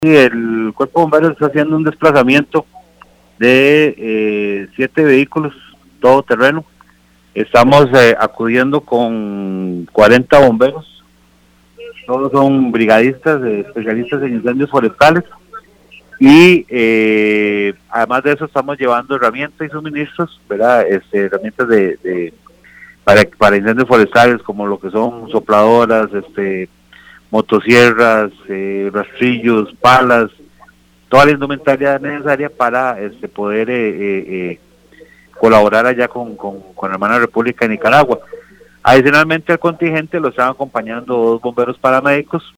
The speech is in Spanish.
Sí, el Cuerpo de Bomberos está haciendo un desplazamiento de 7 vehículos, todo terreno. Estamos acudiendo con 40 bomberos, todos son brigadistas, especialistas en incendios forestales, y además de eso estamos llevando herramientas y suministros, ¿verdad? Herramientas para incendios forestales, como lo que son sopladoras, motosierras, rastrillos, palas, toda la indumentaria necesaria para poder colaborar allá con la hermana República de Nicaragua. Adicionalmente al contingente lo están acompañando 2 bomberos paramédicos